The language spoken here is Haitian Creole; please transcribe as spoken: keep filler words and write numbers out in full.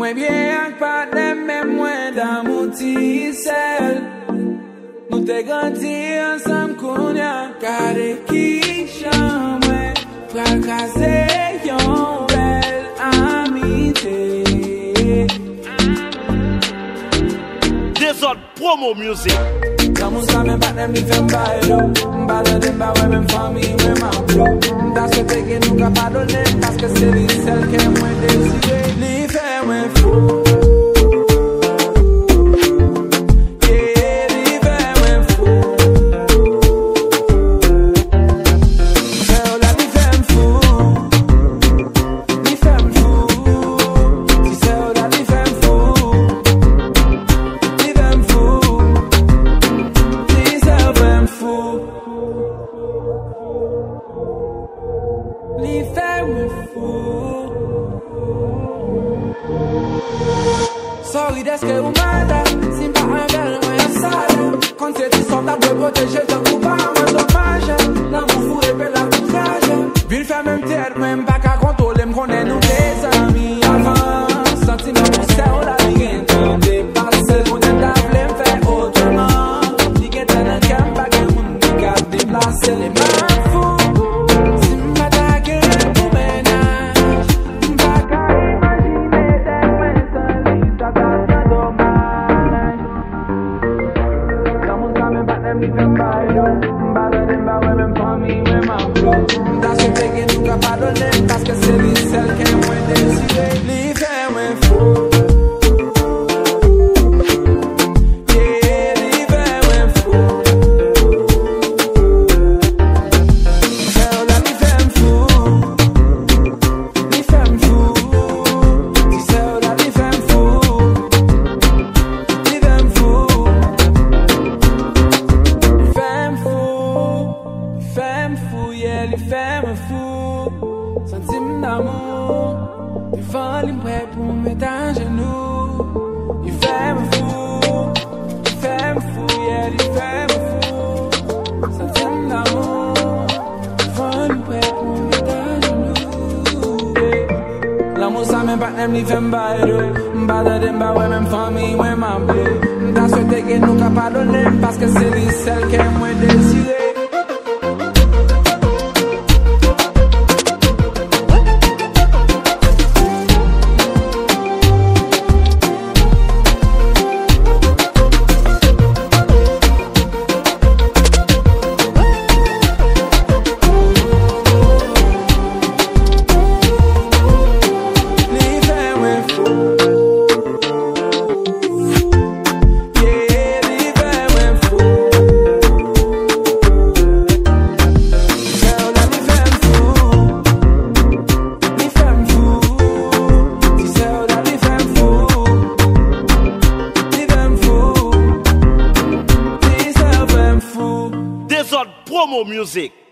Mwen bien pa dem men mwen dan mouti sel. Nou te grandi ansam kounya. Kade ki chan mwen pral kaze yon bel amite. Desert promo music. Kamu sa men pat dem li fem baylo. Mbada dem ba we men fami we man blo. Da se teke nou ka padone. Paske se li sel ke mwen desire. Li fe mwen fou. Sorry deske ou mada, sin pa an bel mwen asada. Kon se ti son ta dwe proteje, te kou pa mwen domaje. Nan mou fou epe la koutraje. Vil fè mèm tèd mwen pa ka kontrole, m konen nou les ami avan. Sentiment moun se ou la li gen tan depase. Konen ta vle m fè otreman. Li gen ten an kem pa gen moun di ka deplase. Le man fou, si m bata gen pou menaj. M pa ka imagine dek mwen san li sa ta sa domaj. Kamun sa men pat dem li fem baylo. M bada dem ba we men fami we man blo. Da se teke nou ka padone. Paske se li sel ke mwen desire. Li fe mwen fou. Li fè mwen fou, sentim d'amou. Devan li mwen pou mwen tan genou. Li fè mwen fou, li fè mwen fou, yeah, li fè mwen fou. Sentim d'amou. Devan li mwen pou mwen tan genou, yeah. L'amou sa men pat nem li fè m'baydo. M'bada dem ba we men fami we man blo. M'da souete ke nou ka padone. Paske se li sel ke mwen desire. Desert promo music.